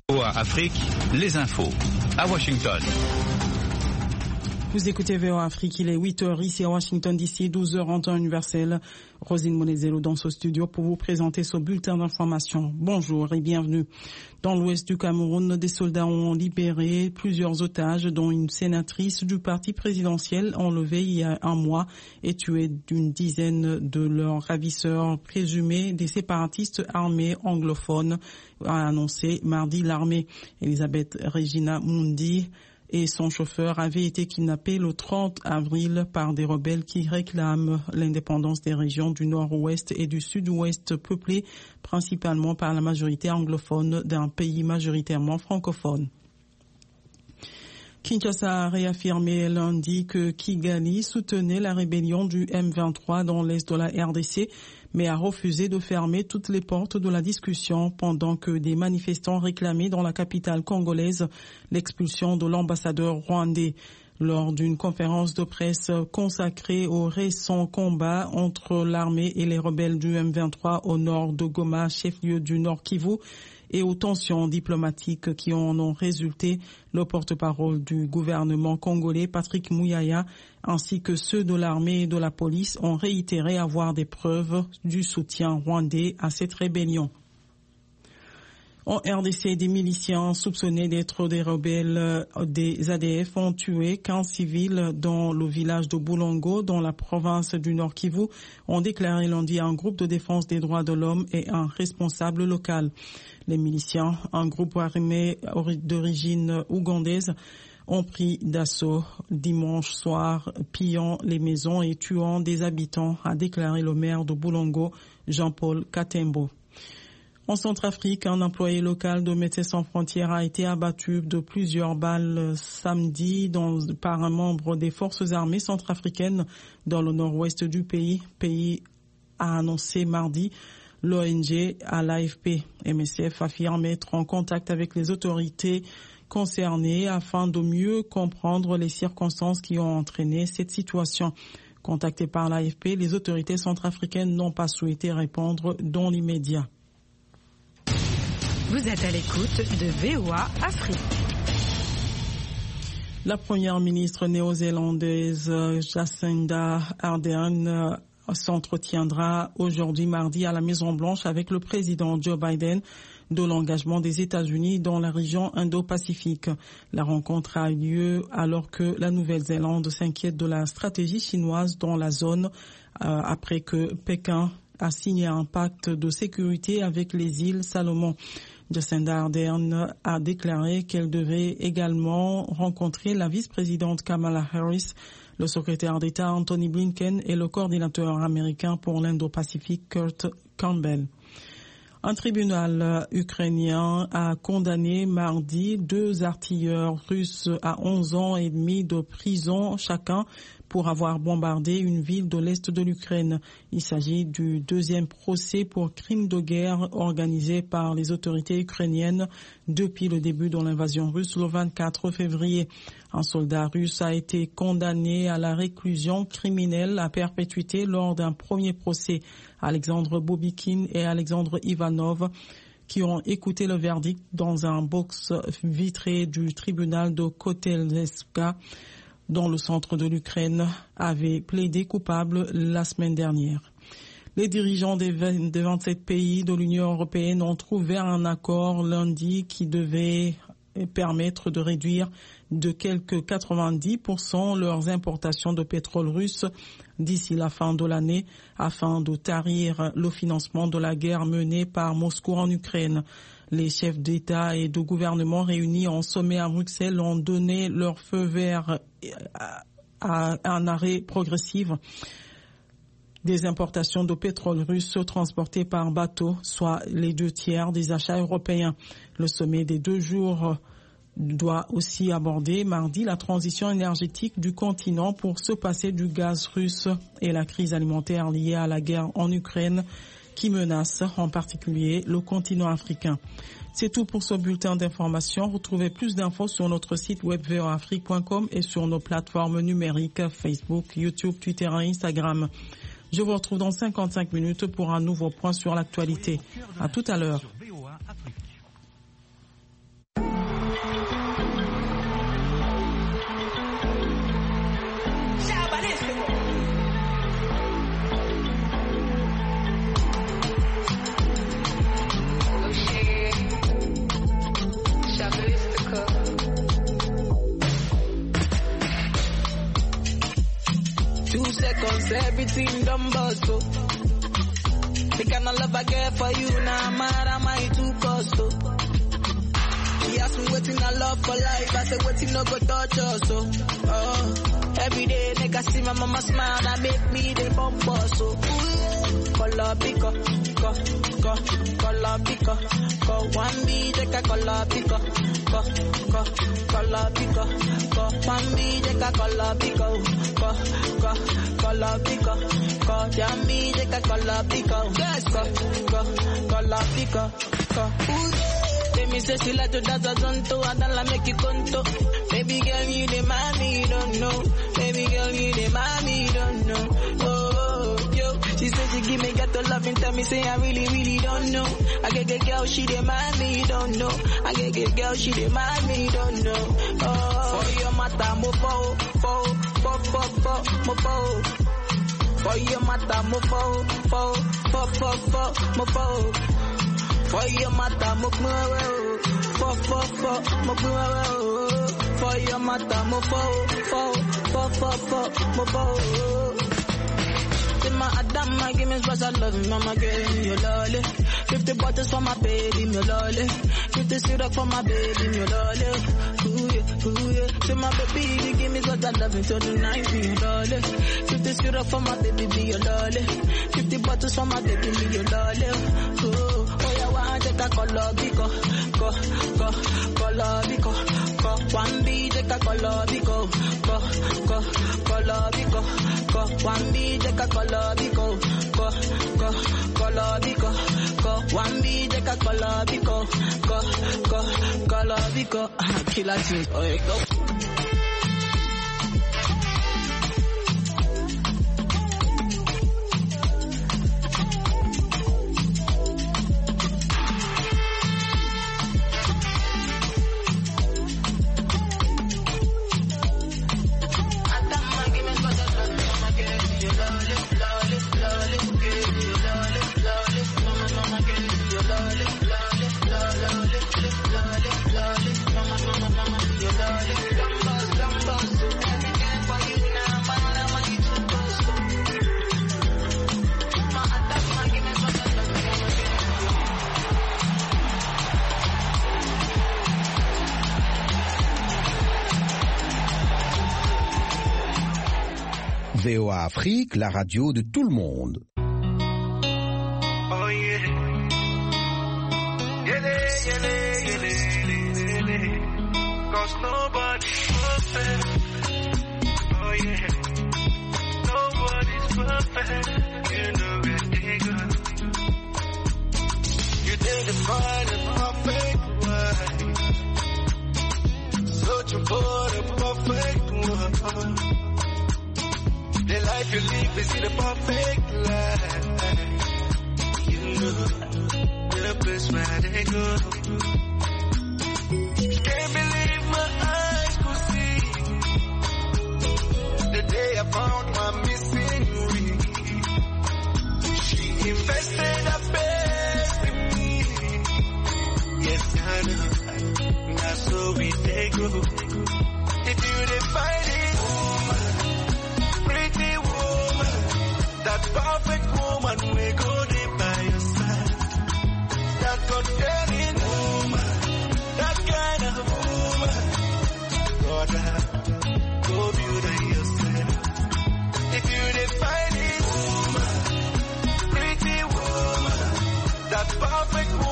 VOA Afrique, les infos à Washington. Vous écoutez VOA Afrique, il est 8h ici à Washington DC, 12h en temps universel. Rosine Monezelo dans ce studio pour vous présenter ce bulletin d'information. Bonjour et bienvenue. Dans l'ouest du Cameroun, des soldats ont libéré plusieurs otages, dont une sénatrice du parti présidentiel enlevée il y a un mois et tué d'une dizaine de leurs ravisseurs présumés des séparatistes armés anglophones, a annoncé mardi l'armée. Elisabeth Regina Mundi et son chauffeur avaient été kidnappés le 30 avril par des rebelles qui réclament l'indépendance des régions du nord-ouest et du sud-ouest peuplées principalement par la majorité anglophone d'un pays majoritairement francophone. Kinshasa a réaffirmé lundi que Kigali soutenait la rébellion du M23 dans l'est de la RDC, mais a refusé de fermer toutes les portes de la discussion pendant que des manifestants réclamaient dans la capitale congolaise l'expulsion de l'ambassadeur rwandais. Lors d'une conférence de presse consacrée aux récents combats entre l'armée et les rebelles du M23 au nord de Goma, chef-lieu du Nord Kivu, et aux tensions diplomatiques qui en ont résulté, le porte-parole du gouvernement congolais, Patrick Muyaya, ainsi que ceux de l'armée et de la police ont réitéré avoir des preuves du soutien rwandais à cette rébellion. En RDC, des miliciens soupçonnés d'être des rebelles des ADF ont tué 15 civils dans le village de Boulongo, dans la province du Nord Kivu, ont déclaré lundi un groupe de défense des droits de l'homme et un responsable local. Les miliciens, un groupe armé d'origine ougandaise, ont pris d'assaut dimanche soir, pillant les maisons et tuant des habitants, a déclaré le maire de Boulongo, Jean-Paul Katembo. En Centrafrique, un employé local de Médecins sans frontières a été abattu de plusieurs balles samedi par un membre des forces armées centrafricaines dans le nord-ouest du pays. Pays a annoncé mardi l'ONG à l'AFP. MSF affirme être en contact avec les autorités concernées afin de mieux comprendre les circonstances qui ont entraîné cette situation. Contactées par l'AFP, les autorités centrafricaines n'ont pas souhaité répondre dans l'immédiat. Vous êtes à l'écoute de VOA Afrique. La première ministre néo-zélandaise Jacinda Ardern s'entretiendra aujourd'hui mardi à la Maison-Blanche avec le président Joe Biden de l'engagement des États-Unis dans la région Indo-Pacifique. La rencontre a eu lieu alors que la Nouvelle-Zélande s'inquiète de la stratégie chinoise dans la zone après que Pékin a signé un pacte de sécurité avec les îles Salomon. Jacinda Ardern a déclaré qu'elle devait également rencontrer la vice-présidente Kamala Harris, le secrétaire d'État Anthony Blinken et le coordinateur américain pour l'Indo-Pacifique Kurt Campbell. Un tribunal ukrainien a condamné mardi 2 artilleurs russes à 11 ans et demi de prison chacun pour avoir bombardé une ville de l'est de l'Ukraine. Il s'agit du deuxième procès pour crime de guerre organisé par les autorités ukrainiennes depuis le début de l'invasion russe le 24 février. Un soldat russe a été condamné à la réclusion criminelle à perpétuité lors d'un premier procès. Alexandre Bobikin et Alexandre Ivanov, qui ont écouté le verdict dans un box vitré du tribunal de Kotelevska, dans le centre de l'Ukraine, avaient plaidé coupables la semaine dernière. Les dirigeants des 27 pays de l'Union européenne ont trouvé un accord lundi qui devait permettre de réduire de quelque 90% leurs importations de pétrole russe d'ici la fin de l'année afin de tarir le financement de la guerre menée par Moscou en Ukraine. Les chefs d'État et de gouvernement réunis en sommet à Bruxelles ont donné leur feu vert à un arrêt progressif des importations de pétrole russe transportées par bateau, soit les 2/3 des achats européens. Le sommet des 2 jours doit aussi aborder mardi la transition énergétique du continent pour se passer du gaz russe et la crise alimentaire liée à la guerre en Ukraine qui menace en particulier le continent africain. C'est tout pour ce bulletin d'information. Retrouvez plus d'infos sur notre site web voaafrique.com et sur nos plateformes numériques Facebook, YouTube, Twitter et Instagram. Je vous retrouve dans 55 minutes pour un nouveau point sur l'actualité. À tout à l'heure. say everything done bust, so. The kind of love I get for you, now mad am I too cost, so. She asked me waiting I love for life, I said waiting no go touch us, so. Every day, nigga see my mama smile, that make me the bump us, so. Color pico, color pico, one B, take a color pico, color pico, one B, take a color pico, color pico, Jamie, take a color pico, color pico, Let me say she like to dance a zonto, I don't like make you conto. Baby girl, you the mommy, you don't know. Baby girl, you the mommy, you don't know. Oh, yo, she said she give me ghetto love and tell me say I really, really don't know. I get girl, she the mommy, you don't know. I get girl, she the mommy, you don't know. Oh, for your mata, mo fo, mo fo. For your mata, mo fo, mo fo. For your mata, mo fo, mo fo. For your mata, mo fo, mo fo. My Adam, I give me special love, mama girl, you lolly. 50 bottles for my baby, you lolly. 50 syrup for my baby, you lolly. Ooh yeah. Say my baby, give me special love until the night, you lolly. 50 syrup for my baby, you lolly. 50 bottles for my baby, you lolly. Oh yeah, one take a color bico, color bico. One B take a color bico, color bico. One B take a color bico, color bico. One B take a color bico, color bico. Killer tunes, oh yeah, go. VOA Afrique, la radio de tout le monde. Oh yeah. Cause nobody's perfect. Oh yeah. Nobody's perfect. You know it, nigga. You didn't find a perfect one. Searching for the perfect one. The life you live is the perfect life. You know the place where they go. Can't believe my eyes could see the day I found my missing ring. She invested her best in me. Yes, I know. That's so we they go. If you define it, that perfect woman we go there by your side. That God-fearing woman, that kind of woman. God, go build her yourself. If you define it, woman, pretty woman, that perfect woman.